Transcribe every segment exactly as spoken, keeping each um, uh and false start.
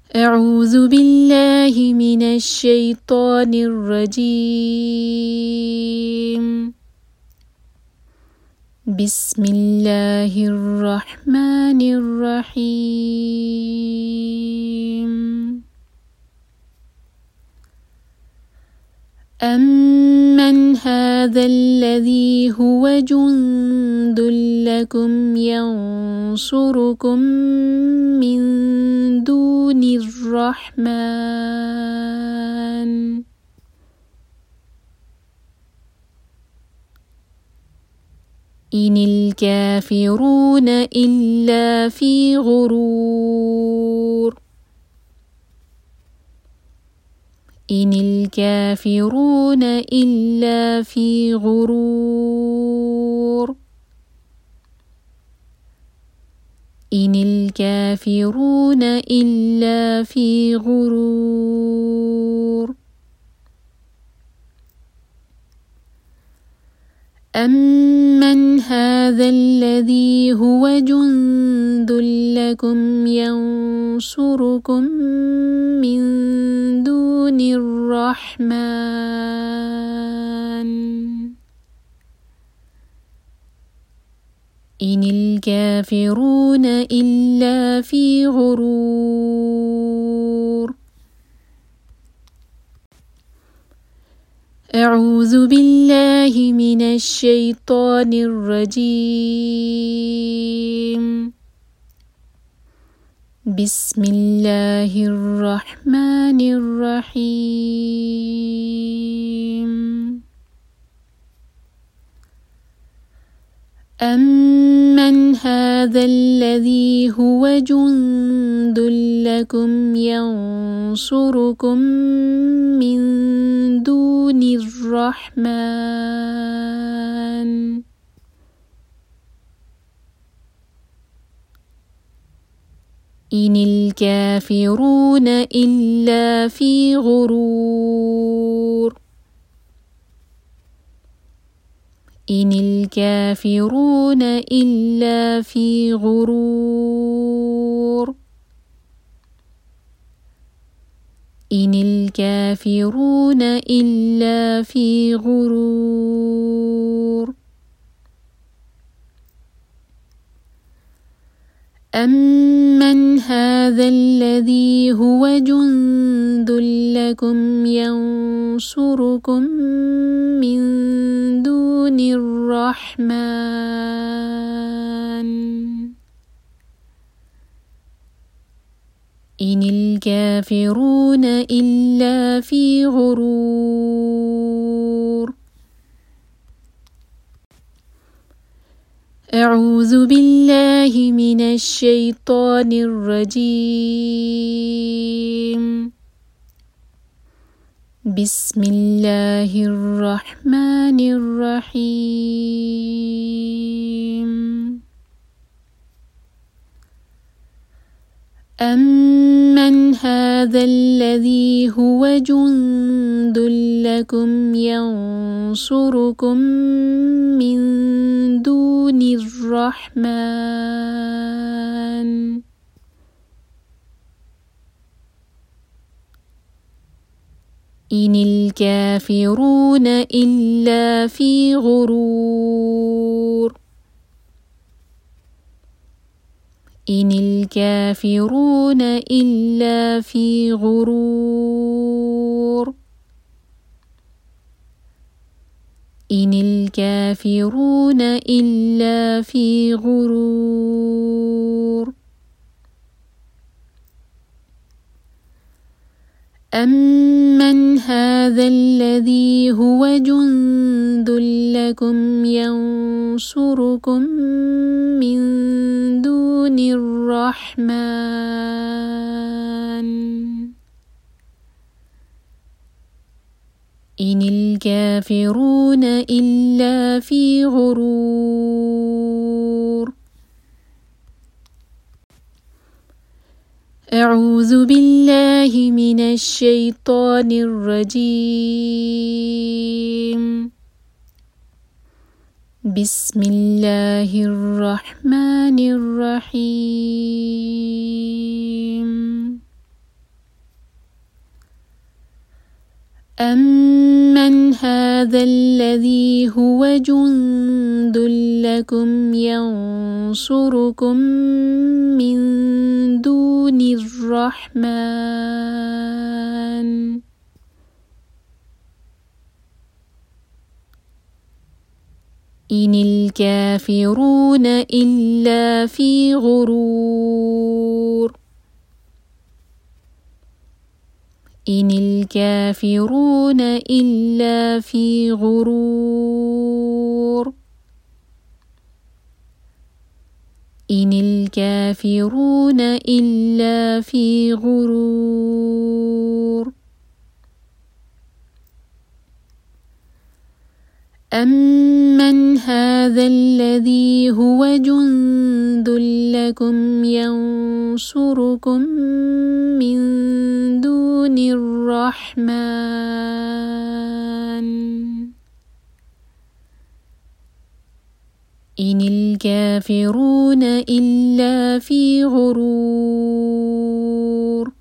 أعوذ بالله من الشيطان الرجيم. بسم الله الرحمن الرحيم. أمن هذا الذي هو جند لكم ينصركم من دون الرحمن إن الكافرون إلا في غرور إن الكافرون إلا في غرور إن الكافرون إلا في غرور. أمن هذا الذي هو جند لكم ينصركم من دون الرحمن إن الكافرون إلا في غرور. أعوذ بالله من الشيطان الرجيم. بسم الله الرحمن الرحيم. أمن هذا الذي هو جند لكم ينصركم من دون الرحمن إن الكافرون إلا في غرور إن الكافرون إلا في غرور إن الكافرون إلا في غرور. أمن هذا الذي هو جند لكم ينصركم من دون الرحمن إن الكافرون إلا في غرور. أعوذ بالله من الشيطان الرجيم. بسم الله الرحمن الرحيم. الرحمن الرحيم. أمن هذا الذي هو جند لكم ينصركم من دون الرحمن إن الكافرون إلا في غرور إن الكافرون إلا في غرور إن الكافرون إلا في غرور. أعوذ بالله من الشيطان الرجيم. بسم الله الرحمن الرحيم. أمن هذا الذي هو جند لكم ينصركم من دون الرحمن إن الكافرون إلا في غرور إن الكافرون إلا في غرور إن الكافرون إلا في غرور. أمن هذا الذي هو جند لكم ينصركم من دون الرحمن إن الكافرون إلا في غرور. أعوذ بالله من الشيطان الرجيم. بسم الله الرحمن الرحيم. أمن هذا الذي هو جند لكم ينصركم من دون الرحمن إن الكافرون إلا في غرور إن الكافرون إلا في غرور إن الكافرون إلا في غرور أمن هذا الذي هو جند لكم ينصركم من دون الرحمن إن الكافرون إلا في غرور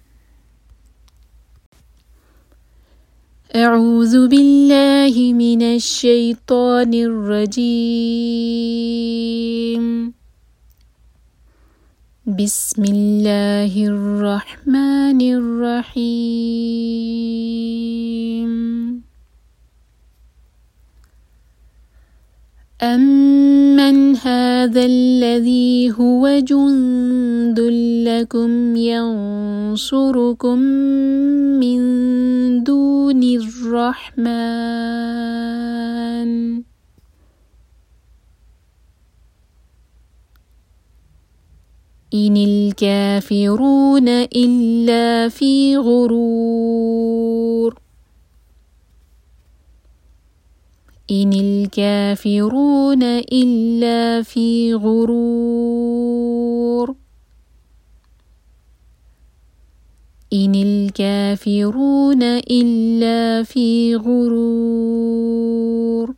أعوذ بالله من الشيطان الرجيم بسم الله الرحمن الرحيم أمن هذا الذي هو جند لكم ينصركم من دون الرحمن إن الكافرون إلا في غرور إن الكافرون إلا في غرور إن الكافرون إلا في غرور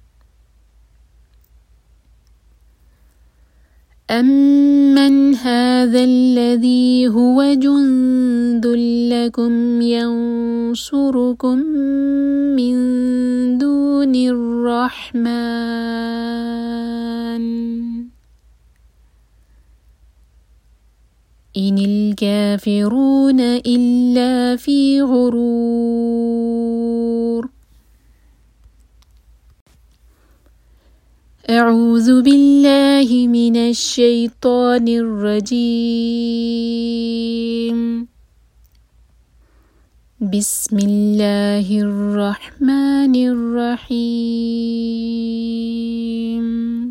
أمن هذا الذي هو جند لكم ينصركم من دون الرحمن إن الكافرون إلا في غرور أعوذ بالله من الشيطان الرجيم بسم الله الرحمن الرحيم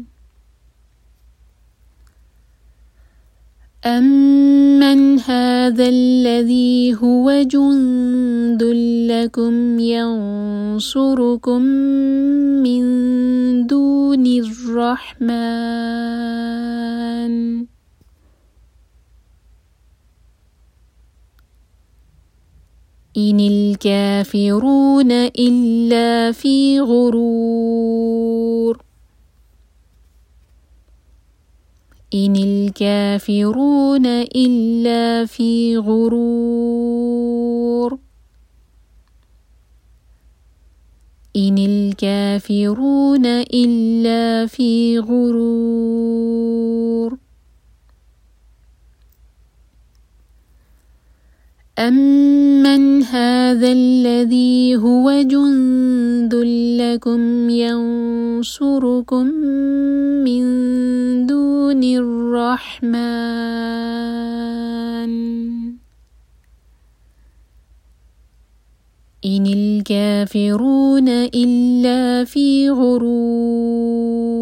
أمن هذا الذي هو جند لكم ينصركم من دون الرحمن إن الكافرون إلا في غرور إن الكافرون إلا في غرور إن الكافرون إلا في غرور أمن هذا الذي هو جند لكم ينصركم من دون الرحمن إن الكافرون إلا في غرور